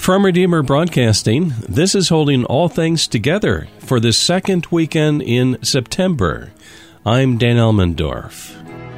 From Redeemer Broadcasting, this is holding all things together for the second weekend in September. I'm Dan Elmendorf.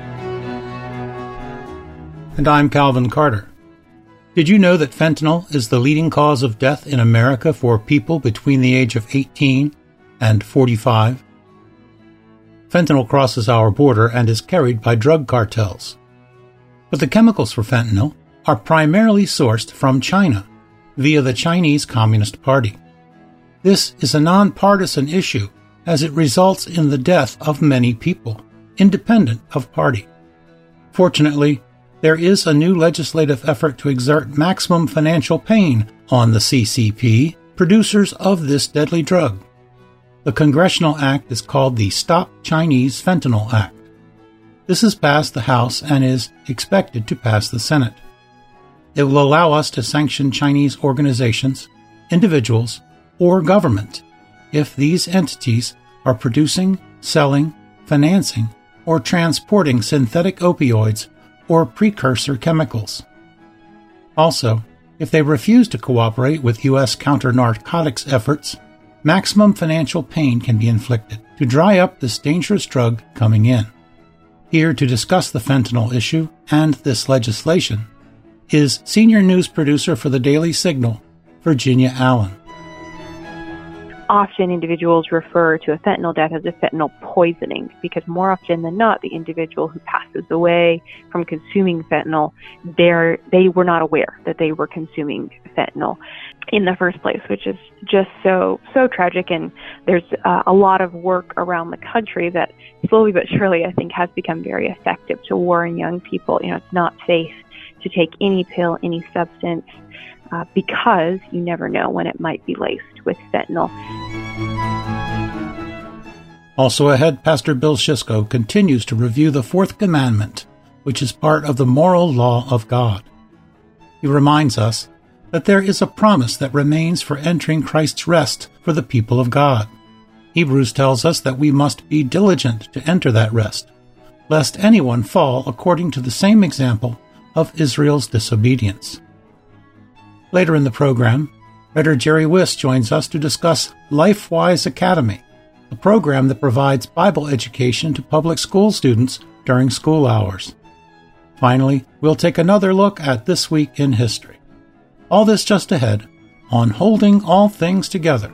And I'm Calvin Carter. Did you know that fentanyl is the leading cause of death in America for people between the age of 18 and 45? Fentanyl crosses our border and is carried by drug cartels. But the chemicals for fentanyl are primarily sourced from China via the Chinese Communist Party. This is a nonpartisan issue as it results in the death of many people, independent of party. Fortunately, there is a new legislative effort to exert maximum financial pain on the CCP, producers of this deadly drug. The congressional act is called the Stop Chinese Fentanyl Act. This has passed the House and is expected to pass the Senate. It will allow us to sanction Chinese organizations, individuals, or government if these entities are producing, selling, financing, or transporting synthetic opioids or precursor chemicals. Also, if they refuse to cooperate with U.S. counter-narcotics efforts, maximum financial pain can be inflicted to dry up this dangerous drug coming in. Here to discuss the fentanyl issue and this legislation is senior news producer for the Daily Signal, Virginia Allen. Often individuals refer to a fentanyl death as a fentanyl poisoning because more often than not, the individual who passes away from consuming fentanyl, they were not aware that they were consuming fentanyl in the first place, which is just so tragic. And there's a lot of work around the country that slowly but surely I think has become very effective to warn young people, it's not safe to take any pill, any substance, because you never know when it might be laced with fentanyl. Also ahead, Pastor Bill Schisko continues to review the Fourth Commandment, which is part of the moral law of God. He reminds us that there is a promise that remains for entering Christ's rest for the people of God. Hebrews tells us that we must be diligent to enter that rest, lest anyone fall according to the same example of Israel's disobedience. Later in the program, Writer Jerry Wiss joins us to discuss LifeWise Academy, a program that provides Bible education to public school students during school hours. Finally, we'll take another look at This Week in History. All this just ahead on Holding All Things Together.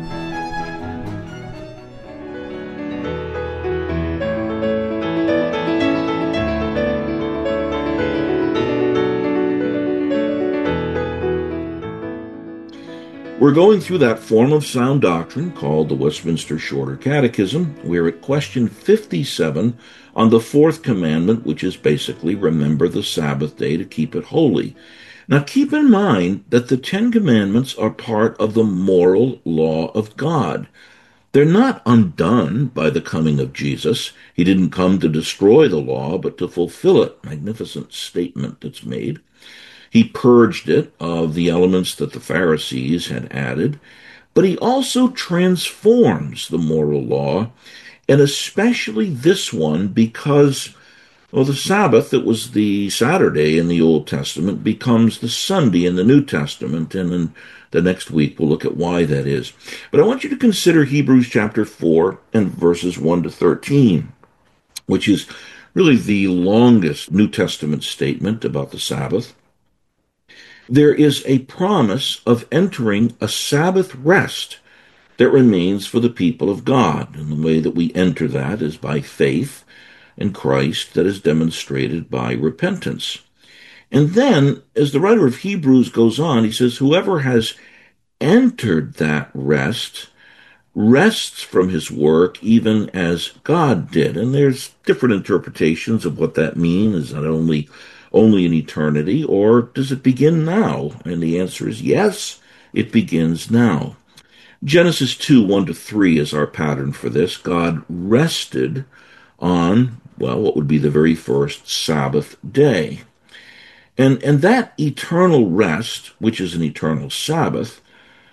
We're going through that form of sound doctrine called the Westminster Shorter Catechism. We're at question 57 on the fourth commandment, which is basically remember the Sabbath day to keep it holy. Now keep in mind that the Ten Commandments are part of the moral law of God. They're not undone by the coming of Jesus. He didn't come to destroy the law, but to fulfill it. Magnificent statement that's made. He purged it of the elements that the Pharisees had added, but he also transforms the moral law, and especially this one because, the Sabbath, that was the Saturday in the Old Testament, becomes the Sunday in the New Testament, and in the next week we'll look at why that is. But I want you to consider Hebrews chapter 4 and verses 1 to 13, which is really the longest New Testament statement about the Sabbath. There is a promise of entering a Sabbath rest that remains for the people of God. And the way that we enter that is by faith in Christ that is demonstrated by repentance. And then, as the writer of Hebrews goes on, he says, whoever has entered that rest rests from his work even as God did. And there's different interpretations of what that means. Is that only in eternity, or does it begin now? And the answer is yes, it begins now. Genesis 2, 1 to 3 is our pattern for this. God rested on, what would be the very first Sabbath day. And that eternal rest, which is an eternal Sabbath,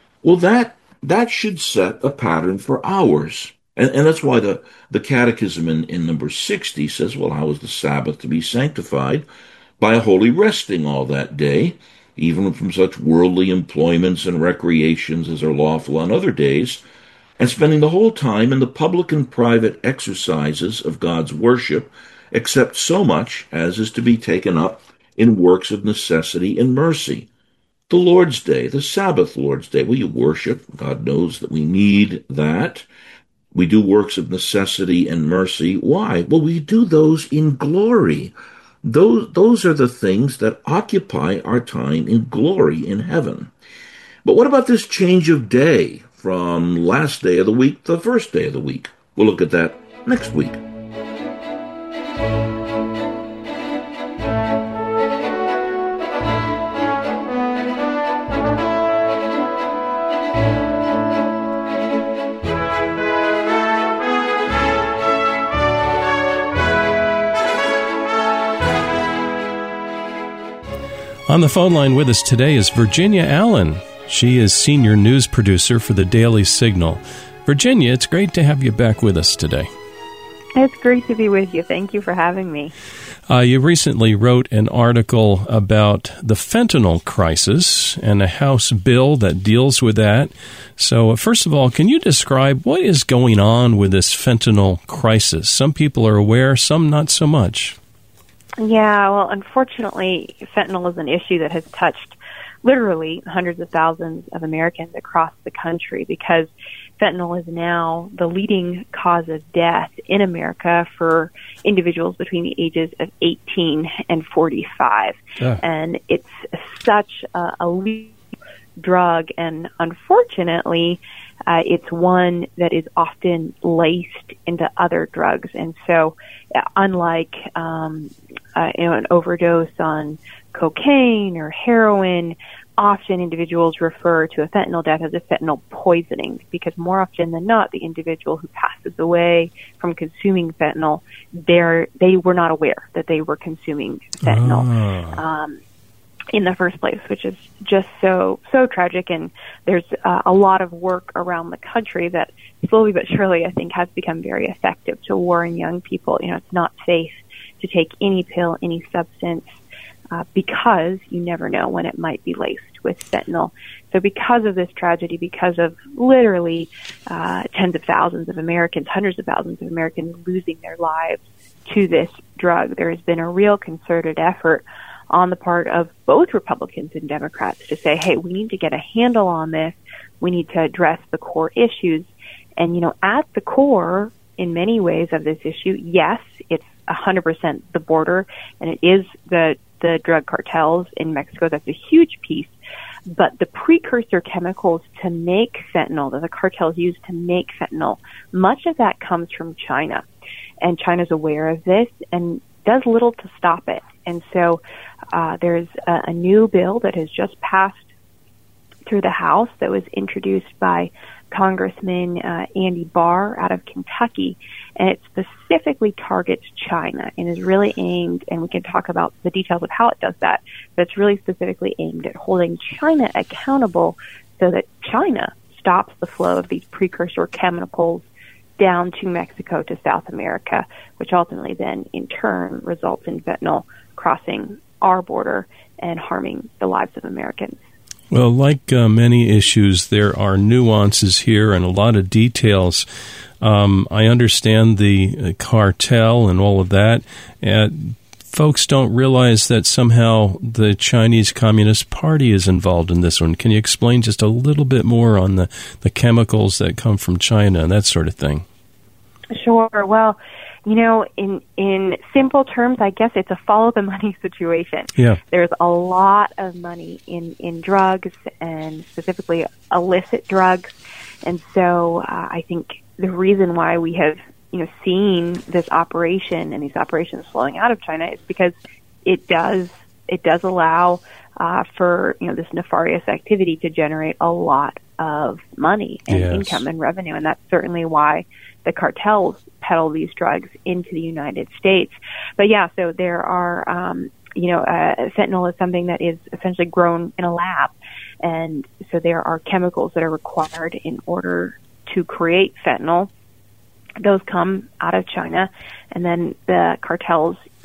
that should set a pattern for ours. And that's why the Catechism in number 60 says, how is the Sabbath to be sanctified? By a holy resting all that day, even from such worldly employments and recreations as are lawful on other days, and spending the whole time in the public and private exercises of God's worship, except so much as is to be taken up in works of necessity and mercy. The Lord's Day, the Sabbath Lord's Day, you worship. God knows that we need that. We do works of necessity and mercy. Why? Well, we do those in glory. Those are the things that occupy our time in glory in heaven. But what about this change of day from last day of the week to the first day of the week? We'll look at that next week. On the phone line with us today is Virginia Allen. She is senior news producer for the Daily Signal. Virginia, it's great to have you back with us today. It's great to be with you. Thank you for having me. You recently wrote an article about the fentanyl crisis and a House bill that deals with that. So, first of all, can you describe what is going on with this fentanyl crisis? Some people are aware, some not so much. Yeah, well, unfortunately, fentanyl is an issue that has touched literally hundreds of thousands of Americans across the country because fentanyl is now the leading cause of death in America for individuals between the ages of 18 and 45. Yeah. And it's such a leading drug, and unfortunately, it's one that is often laced into other drugs. And so, unlike an overdose on cocaine or heroin, often individuals refer to a fentanyl death as a fentanyl poisoning because more often than not, the individual who passes away from consuming fentanyl, they were not aware that they were consuming fentanyl in the first place, which is just so tragic. And there's a lot of work around the country that slowly but surely I think has become very effective to warn young people, it's not safe to take any pill, any substance, because you never know when it might be laced with fentanyl. So because of this tragedy, because of literally tens of thousands of Americans, hundreds of thousands of Americans losing their lives to this drug, there has been a real concerted effort on the part of both Republicans and Democrats to say, hey, we need to get a handle on this. We need to address the core issues. And, at the core, in many ways of this issue, yes, it's 100% the border, and it is the drug cartels in Mexico. That's a huge piece. But the precursor chemicals to make fentanyl, that the cartels use to make fentanyl, much of that comes from China. And China's aware of this and does little to stop it. And so there's a new bill that has just passed through the House that was introduced by Congressman Andy Barr out of Kentucky, and it specifically targets China and is really aimed, and we can talk about the details of how it does that, but it's really specifically aimed at holding China accountable so that China stops the flow of these precursor chemicals down to Mexico to South America, which ultimately then in turn results in fentanyl crossing our border and harming the lives of Americans. Well, like many issues, there are nuances here and a lot of details. I understand the cartel and all of that. Folks don't realize that somehow the Chinese Communist Party is involved in this one. Can you explain just a little bit more on the chemicals that come from China and that sort of thing? Sure. Well, in simple terms, I guess it's a follow the money situation. Yeah. There's a lot of money in drugs and specifically illicit drugs. And so I think the reason why we have, seen this operation and these operations flowing out of China is because it does allow for, this nefarious activity to generate a lot of money and income and revenue. And that's certainly why the cartels peddle these drugs into the United States. But yeah, so there are, fentanyl is something that is essentially grown in a lab. And so there are chemicals that are required in order to create fentanyl. Those come out of China, and then the cartels,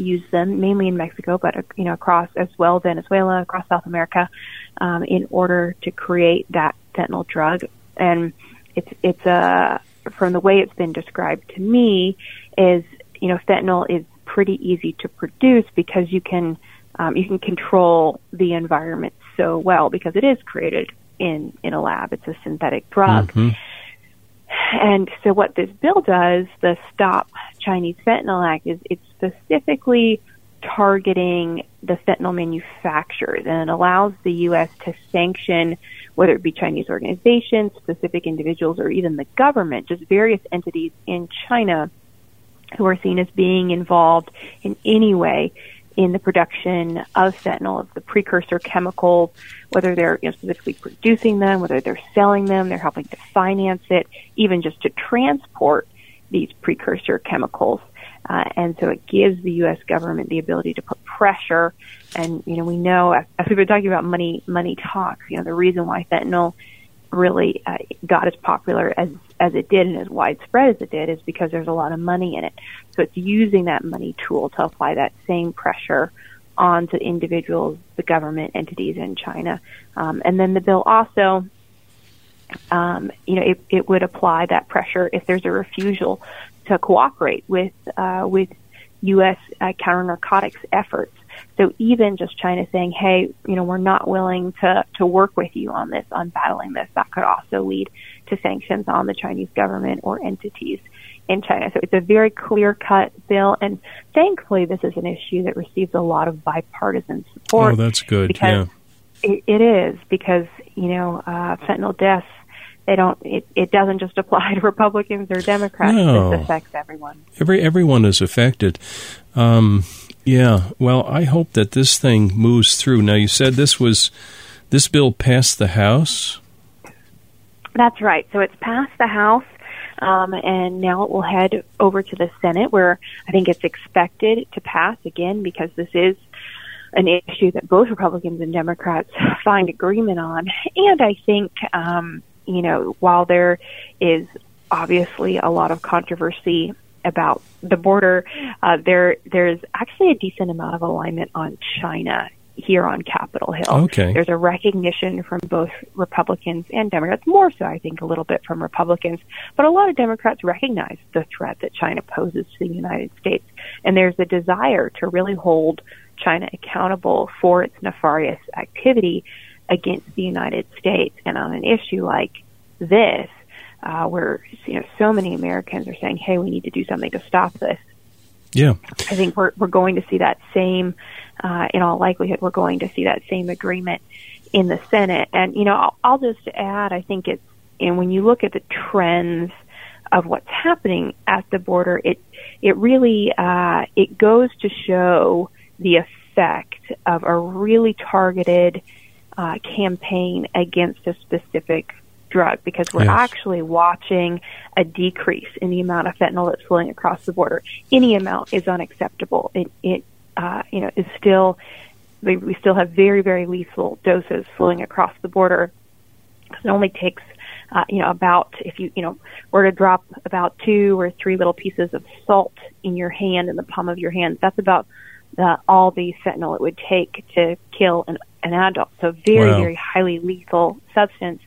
use them mainly in Mexico, but across as well Venezuela, across South America, in order to create that fentanyl drug. And it's from the way it's been described to me is fentanyl is pretty easy to produce because you can control the environment so well because it is created in a lab. It's a synthetic drug. Mm-hmm. And so what this bill does, the Stop Chinese Fentanyl Act, is it's specifically targeting the fentanyl manufacturers, and it allows the U.S. to sanction, whether it be Chinese organizations, specific individuals, or even the government, just various entities in China who are seen as being involved in any way in the production of fentanyl, of the precursor chemicals, whether they're specifically producing them, whether they're selling them, they're helping to finance it, even just to transport these precursor chemicals. And so it gives the U.S. government the ability to put pressure. And, we know, as we've been talking about money talks, the reason why fentanyl really got as popular as it did and as widespread as it did is because there's a lot of money in it. So it's using that money tool to apply that same pressure onto individuals, the government entities in China. And then the bill also, it would apply that pressure if there's a refusal to cooperate with U.S. counter-narcotics efforts. So even just China saying, hey, we're not willing to work with you on this, on battling this, that could also lead to sanctions on the Chinese government or entities in China. So it's a very clear-cut bill, and thankfully this is an issue that receives a lot of bipartisan support. Oh, that's good, yeah. It is, because, fentanyl deaths, it doesn't just apply to Republicans or Democrats. No. This affects everyone. Everyone is affected. Yeah, well, I hope that this thing moves through. Now, you said this bill passed the House? That's right. So it's passed the House, and now it will head over to the Senate, where I think it's expected to pass again, because this is an issue that both Republicans and Democrats find agreement on. And I think, while there is obviously a lot of controversy about the border, there's actually a decent amount of alignment on China here on Capitol Hill. Okay. There's a recognition from both Republicans and Democrats, more so I think a little bit from Republicans, but a lot of Democrats recognize the threat that China poses to the United States, and there's a desire to really hold China accountable for its nefarious activity against the United States. And on an issue like this, where so many Americans are saying, hey, we need to do something to stop this. Yeah. I think we're going to see that same, in all likelihood, we're going to see that same agreement in the Senate. And, I'll just add, I think and when you look at the trends of what's happening at the border, it really, it goes to show the effect of a really targeted campaign against a specific drug, because we're actually watching a decrease in the amount of fentanyl that's flowing across the border. Any amount is unacceptable. It is still, we still have very, very lethal doses flowing across the border. It only takes, about, if you were to drop about 2 or 3 little pieces of salt in your hand, in the palm of your hand, that's about all the fentanyl it would take to kill an adult. So very, very highly lethal substance.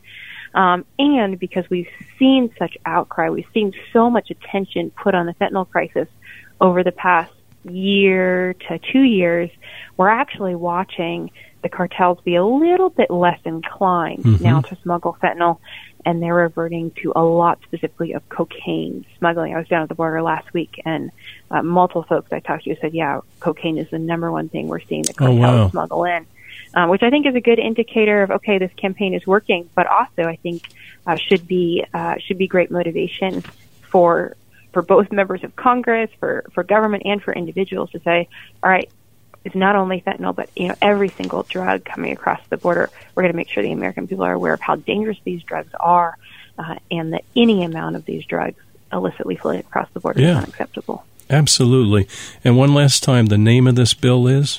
And because we've seen such outcry, we've seen so much attention put on the fentanyl crisis over the past year to 2 years, we're actually watching the cartels be a little bit less inclined now to smuggle fentanyl, and they're reverting to a lot specifically of cocaine smuggling. I was down at the border last week, and multiple folks I talked to said, cocaine is the number one thing we're seeing the cartels smuggle in. Which I think is a good indicator of, okay, this campaign is working, but also I think should be great motivation for both members of Congress, for government, and for individuals to say, all right, it's not only fentanyl, but every single drug coming across the border, we're going to make sure the American people are aware of how dangerous these drugs are, and that any amount of these drugs illicitly flowing across the border is unacceptable. Absolutely. And one last time, the name of this bill is?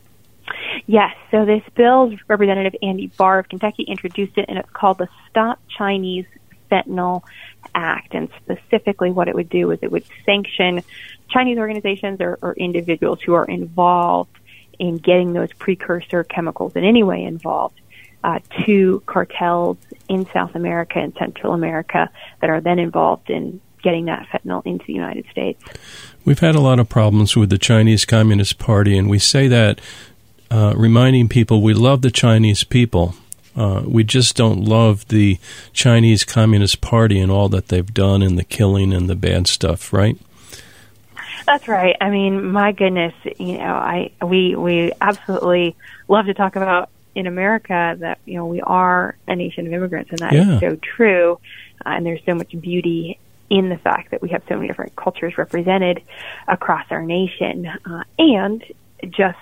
Yes, so this bill, Representative Andy Barr of Kentucky introduced it, and it's called the Stop Chinese Fentanyl Act. And specifically what it would do is it would sanction Chinese organizations or individuals who are involved in getting those precursor chemicals in any way involved to cartels in South America and Central America that are then involved in getting that fentanyl into the United States. We've had a lot of problems with the Chinese Communist Party, and we say that reminding people we love the Chinese people. We just don't love the Chinese Communist Party and all that they've done and the killing and the bad stuff, right? That's right. I mean, my goodness, we absolutely love to talk about in America that, we are a nation of immigrants, and that is so true. And there's so much beauty in the fact that we have so many different cultures represented across our nation. And just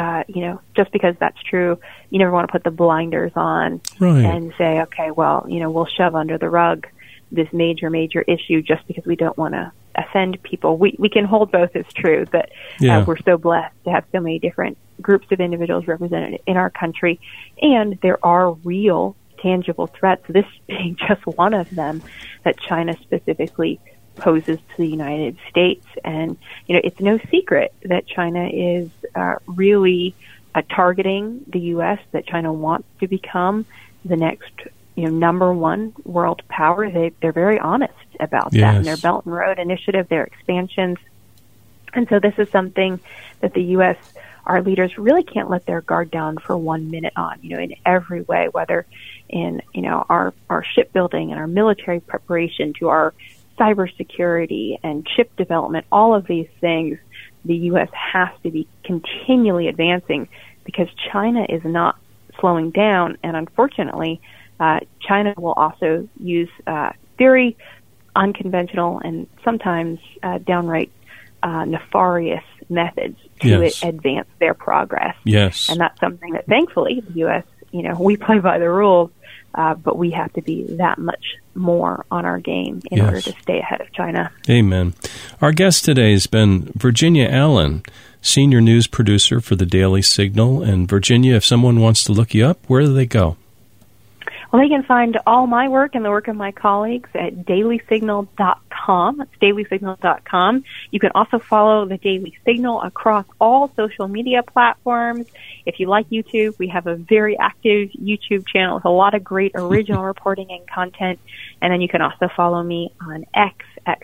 because that's true, you never want to put the blinders on and say, okay, well, we'll shove under the rug this major issue just because we don't want to offend people. We can hold both as true, that we're so blessed to have so many different groups of individuals represented in our country, and there are real, tangible threats, this being just one of them, that China specifically poses to the United States. And, it's no secret that China is really targeting the U.S., that China wants to become the next number one world power. They're very honest about that in their Belt and Road Initiative, their expansions. And so this is something that the U.S., our leaders really can't let their guard down for 1 minute on, in every way, whether in, our shipbuilding and our military preparation to our cybersecurity and chip development, all of these things, the U.S. has to be continually advancing because China is not slowing down. And unfortunately, China will also use very unconventional and sometimes downright nefarious methods to advance their progress. Yes. And that's something that thankfully the U.S., we play by the rules, but we have to be that much more on our game in order to stay ahead of China. Amen. Our guest today has been Virginia Allen, senior news producer for the Daily Signal. And Virginia, if someone wants to look you up, where do they go? Well, they can find all my work and the work of my colleagues at dailysignal.com. That's dailysignal.com. You can also follow the Daily Signal across all social media platforms. If you like YouTube, we have a very active YouTube channel with a lot of great original reporting and content. And then you can also follow me on X at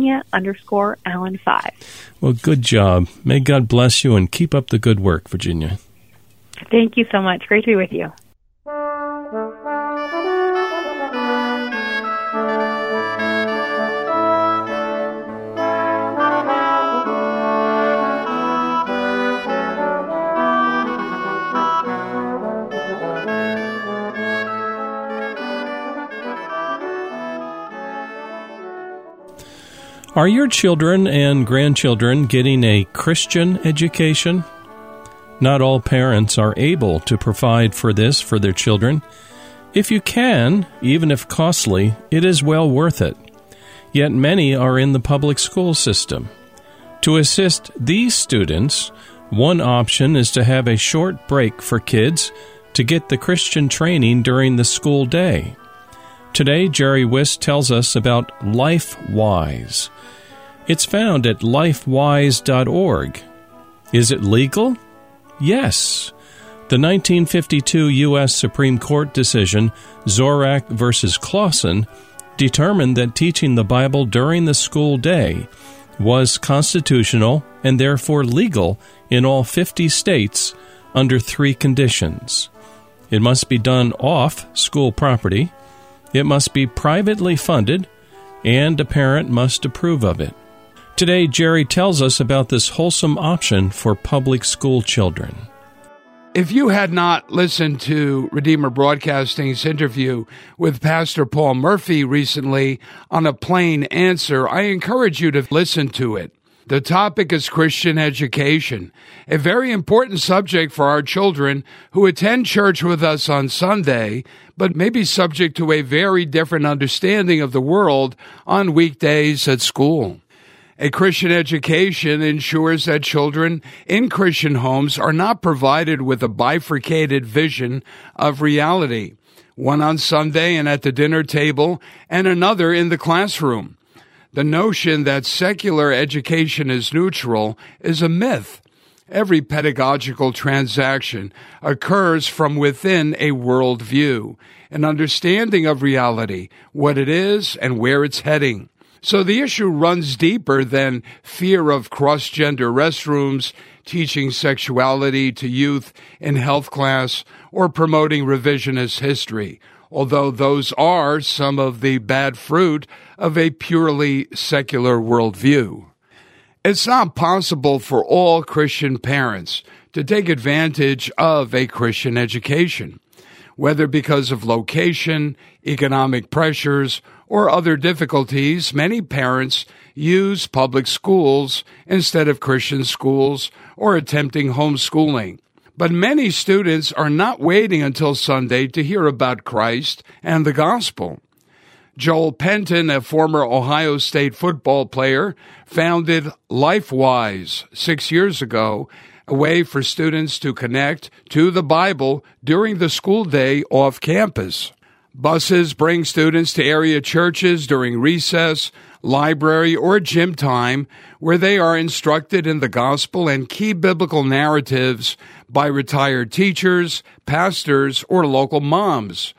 Virginia_Allen5. Well, good job. May God bless you and keep up the good work, Virginia. Thank you so much. Great to be with you. Are your children and grandchildren getting a Christian education? Not all parents are able to provide for this for their children. If you can, even if costly, it is well worth it. Yet many are in the public school system. To assist these students, one option is to have a short break for kids to get the Christian training during the school day. Today, Jerry Wiss tells us about LifeWise. It's found at lifewise.org. Is it legal? Yes. The 1952 U.S. Supreme Court decision, Zorak v. Clausen, determined that teaching the Bible during the school day was constitutional and therefore legal in all 50 states under 3 conditions. It must be done off school property, it must be privately funded, and a parent must approve of it. Today, Jerry tells us about this wholesome option for public school children. If you had not listened to Redeemer Broadcasting's interview with Pastor Paul Murphy recently on A Plain Answer, I encourage you to listen to it. The topic is Christian education, a very important subject for our children who attend church with us on Sunday, but may be subject to a very different understanding of the world on weekdays at school. A Christian education ensures that children in Christian homes are not provided with a bifurcated vision of reality, one on Sunday and at the dinner table, and another in the classroom. The notion that secular education is neutral is a myth. Every pedagogical transaction occurs from within a worldview, an understanding of reality, what it is, and where it's heading. So the issue runs deeper than fear of cross-gender restrooms, teaching sexuality to youth in health class, or promoting revisionist history, although those are some of the bad fruit of a purely secular worldview. It's not possible for all Christian parents to take advantage of a Christian education, whether because of location, economic pressures, or other difficulties. Many parents use public schools instead of Christian schools or attempting homeschooling. But many students are not waiting until Sunday to hear about Christ and the gospel. Joel Penton, a former Ohio State football player, founded LifeWise 6 years ago, a way for students to connect to the Bible during the school day off campus. Buses bring students to area churches during recess, library, or gym time, where they are instructed in the gospel and key biblical narratives by retired teachers, pastors, or local moms.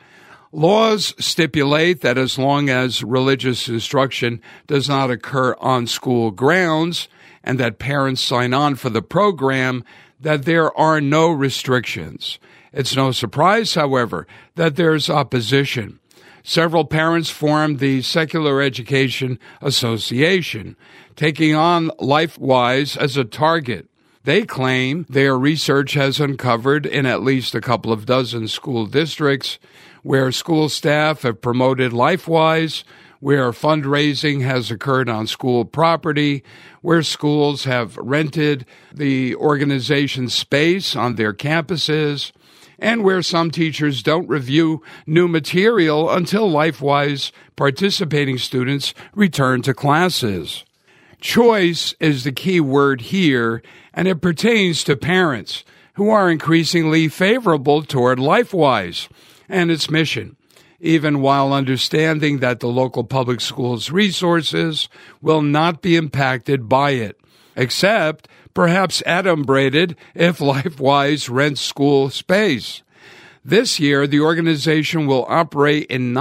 Laws stipulate that as long as religious instruction does not occur on school grounds and that parents sign on for the program, that there are no restrictions. It's no surprise, however, that there's opposition. Several parents formed the Secular Education Association, taking on LifeWise as a target. They claim their research has uncovered in at least a couple of dozen school districts where school staff have promoted LifeWise, where fundraising has occurred on school property, where schools have rented the organization's space on their campuses, and where some teachers don't review new material until LifeWise participating students return to classes. Choice is the key word here, and it pertains to parents who are increasingly favorable toward LifeWise and its mission, even while understanding that the local public schools' resources will not be impacted by it, except perhaps adumbrated if LifeWise rents school space. This year, the organization will operate in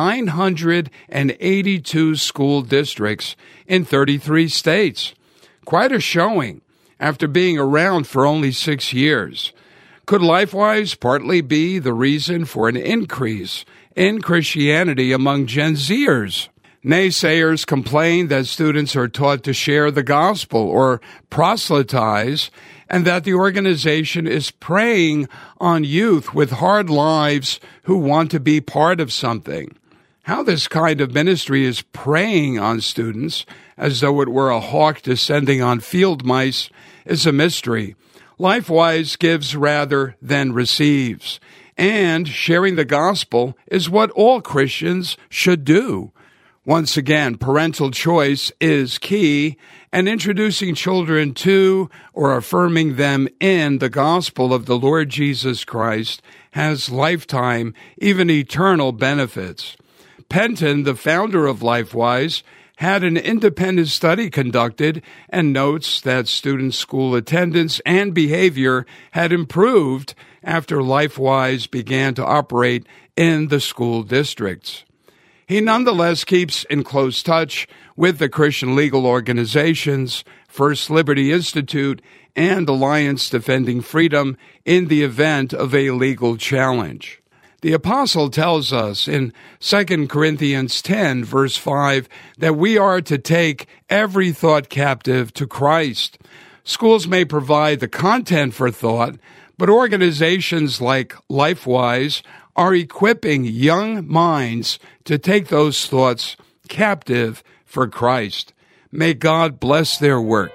982 school districts in 33 states. Quite a showing after being around for only 6 years. Could LifeWise partly be the reason for an increase in Christianity among Gen Zers? Naysayers complain that students are taught to share the gospel or proselytize, and that the organization is preying on youth with hard lives who want to be part of something. How this kind of ministry is preying on students, as though it were a hawk descending on field mice, is a mystery. LifeWise gives rather than receives, and sharing the gospel is what all Christians should do. Once again, parental choice is key, and introducing children to or affirming them in the gospel of the Lord Jesus Christ has lifetime, even eternal benefits. Penton, the founder of LifeWise, had an independent study conducted and notes that student school attendance and behavior had improved after LifeWise began to operate in the school districts. He nonetheless keeps in close touch with the Christian legal organizations, First Liberty Institute, and Alliance Defending Freedom in the event of a legal challenge. The apostle tells us in 2 Corinthians 10, verse 5, that we are to take every thought captive to Christ. Schools may provide the content for thought, but organizations like LifeWise are equipping young minds to take those thoughts captive for Christ. May God bless their work.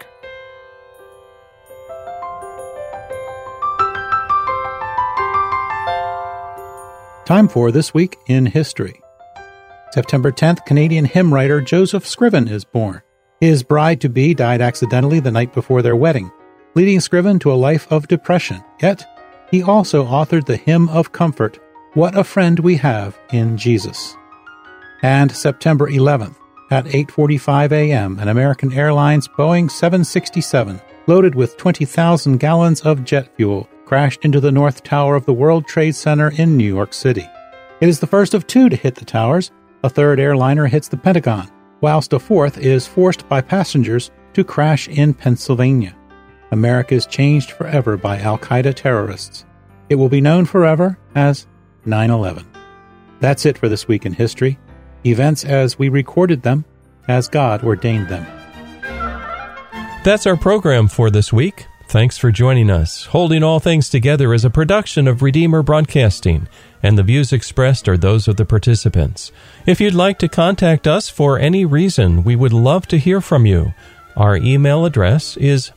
Time for This Week in History. September 10th, Canadian hymn writer Joseph Scriven is born. His bride-to-be died accidentally the night before their wedding, leading Scriven to a life of depression. Yet, he also authored the hymn of comfort, What a Friend We Have in Jesus. And September 11th, At 8:45 a.m., an American Airlines Boeing 767, loaded with 20,000 gallons of jet fuel, crashed into the North Tower of the World Trade Center in New York City. It is the first of two to hit the towers. A third airliner hits the Pentagon, whilst a fourth is forced by passengers to crash in Pennsylvania. America is changed forever by Al-Qaeda terrorists. It will be known forever as 9/11. That's it for this week in history. Events as we recorded them, as God ordained them. That's our program for this week. Thanks for joining us. Holding All Things Together is a production of Redeemer Broadcasting, and the views expressed are those of the participants. If you'd like to contact us for any reason, we would love to hear from you. Our email address is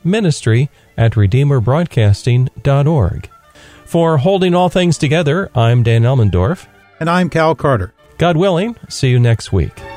ministry@redeemerbroadcasting.org. For Holding All Things Together, I'm Dan Elmendorf. And I'm Cal Carter. God willing, see you next week.